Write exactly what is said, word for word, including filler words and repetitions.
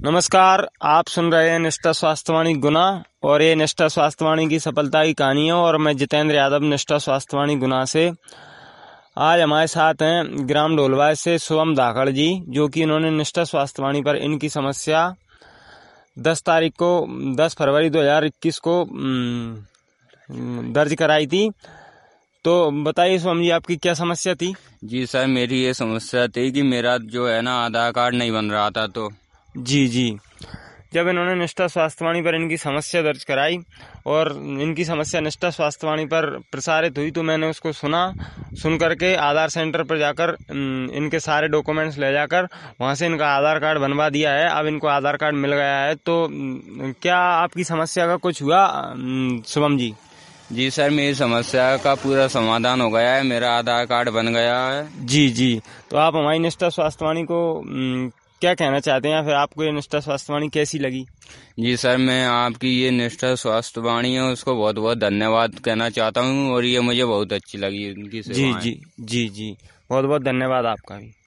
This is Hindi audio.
नमस्कार, आप सुन रहे हैं निष्ठा स्वास्थ्यवाणी गुना और ये निष्ठा स्वास्थ्यवाणी की सफलता की कहानी है। और मैं जितेंद्र यादव, निष्ठा स्वास्थ्यवाणी गुना से। आज हमारे साथ हैं ग्राम ढोलवाय से शुभम धाकड़ जी, जो कि इन्होंने निष्ठा स्वास्थ्यवाणी पर इनकी समस्या दस तारीख को दस फरवरी दो हज़ार इक्कीस को दर्ज कराई थी। तो बताइए शुभम जी, आपकी क्या समस्या थी? जी सर, मेरी ये समस्या थी कि मेरा जो है ना आधार कार्ड नहीं बन रहा था। तो जी जी जब इन्होंने निष्ठा स्वास्थ्यवाणी पर इनकी समस्या दर्ज कराई और इनकी समस्या निष्ठा स्वास्थ्यवाणी पर प्रसारित हुई, तो मैंने उसको सुना। सुन करके आधार सेंटर पर जाकर इनके सारे डॉक्यूमेंट्स ले जाकर वहां से इनका आधार कार्ड बनवा दिया है। अब इनको आधार कार्ड मिल गया है। तो क्या आपकी समस्या का कुछ हुआ शुभम जी? जी सर, मेरी समस्या का पूरा समाधान हो गया है, मेरा आधार कार्ड बन गया है। जी जी तो आप हमारी निष्ठा स्वास्थ्यवाणी को क्या कहना चाहते हैं, या फिर आपको ये निष्ठा स्वास्थ्यवाणी कैसी लगी? जी सर, मैं आपकी ये निष्ठा स्वास्थ्यवाणी है उसको बहुत बहुत धन्यवाद कहना चाहता हूँ, और ये मुझे बहुत अच्छी लगी उनकी सेवाएं। जी जी जी जी बहुत बहुत धन्यवाद आपका भी।